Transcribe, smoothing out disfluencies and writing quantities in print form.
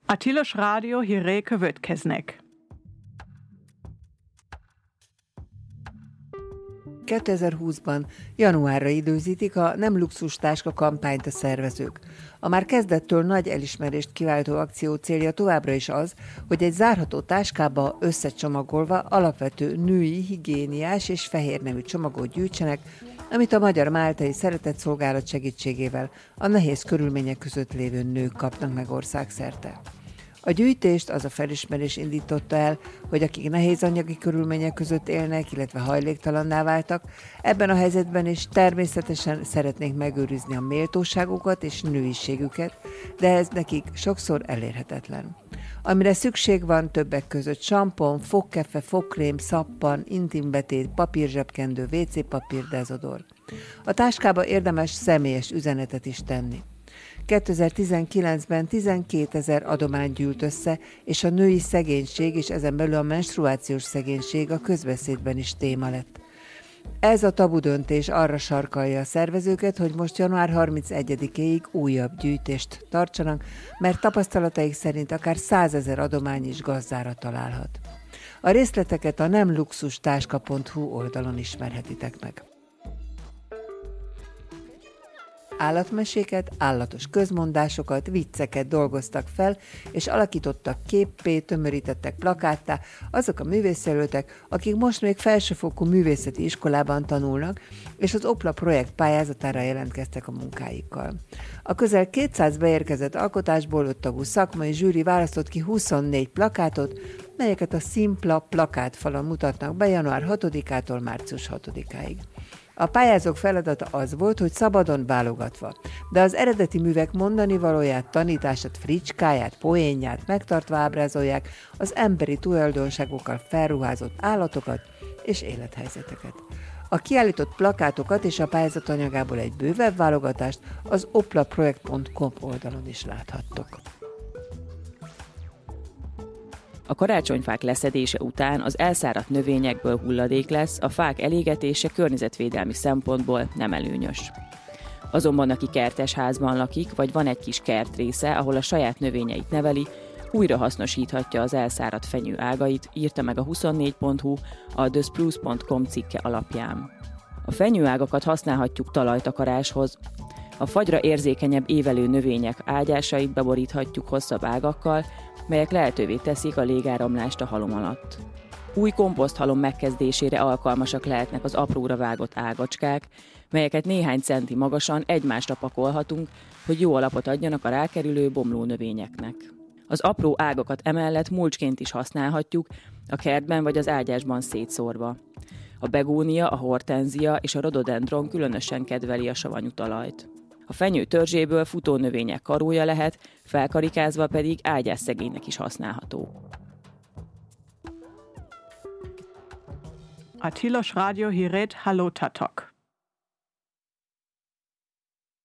A Tilos Rádió hírei következnek. 2020-ban januárra időzítik a Nem luxus táska kampányt a szervezők. A már kezdettől nagy elismerést kiváltó akció célja továbbra is az, hogy egy zárható táskába összecsomagolva alapvető női, higiéniás és fehér nemű csomagot gyűjtsenek, amit a Magyar Máltai Szeretetszolgálat segítségével a nehéz körülmények között lévő nők kapnak meg országszerte. A gyűjtést az a felismerés indította el, hogy akik nehéz anyagi körülmények között élnek, illetve hajléktalanná váltak, ebben a helyzetben is természetesen szeretnék megőrizni a méltóságukat és nőiségüket, de ez nekik sokszor elérhetetlen. Amire szükség van többek között sampon, fogkefe, fogkrém, szappan, intimbetét, papírzsebkendő, WC-papír, dezodor. A táskába érdemes személyes üzenetet is tenni. 2019-ben 12 000 adomány gyűlt össze, és a női szegénység és ezen belül a menstruációs szegénység a közbeszédben is téma lett. Ez a tabu döntés arra sarkalja a szervezőket, hogy most január 31-éig újabb gyűjtést tartsanak, mert tapasztalataik szerint akár 100 000 adomány is gazdára találhat. A részleteket a nemluxustáska.hu oldalon ismerhetitek meg. Állatmeséket, állatos közmondásokat, vicceket dolgoztak fel, és alakítottak képpé, tömörítettek plakáttá azok a művészjelöltek, akik most még felsőfokú művészeti iskolában tanulnak, és az OPLA projekt pályázatára jelentkeztek a munkáikkal. A közel 200 beérkezett alkotásból 5 tagú szakmai zsűri választott ki 24 plakátot, melyeket a Szimpla plakátfalon mutatnak be január 6-ától március 6-áig. A pályázók feladata az volt, hogy szabadon válogatva, de az eredeti művek mondani valóját, tanítását, fricskáját, poénját megtartva ábrázolják az emberi tulajdonságokkal felruházott állatokat és élethelyzeteket. A kiállított plakátokat és a pályázat anyagából egy bővebb válogatást az oplaprojekt.com oldalon is láthattok. A karácsonyfák leszedése után az elszáradt növényekből hulladék lesz, a fák elégetése környezetvédelmi szempontból nem előnyös. Azonban aki kertesházban lakik, vagy van egy kis kertrésze, ahol a saját növényeit neveli, újra hasznosíthatja az elszáradt fenyő ágait, írta meg a 24.hu a thespruce.com cikke alapján. A fenyőágakat használhatjuk talajtakaráshoz, a fagyra érzékenyebb évelő növények ágyásait beboríthatjuk hosszabb ágakkal, melyek lehetővé teszik a légáramlást a halom alatt. Új komposzthalom megkezdésére alkalmasak lehetnek az apróra vágott ágacskák, melyeket néhány centi magasan egymásra pakolhatunk, hogy jó alapot adjanak a rákerülő bomló növényeknek. Az apró ágakat emellett mulcsként is használhatjuk, a kertben vagy az ágyásban szétszórva. A begónia, a hortenzia és a rhododendron különösen kedveli a savanyú talajt. A fenyő törzséből futónövények karója lehet, felkarikázva pedig ágyásszegénynek is használható. A Tilos Rádió hírét hallottatok.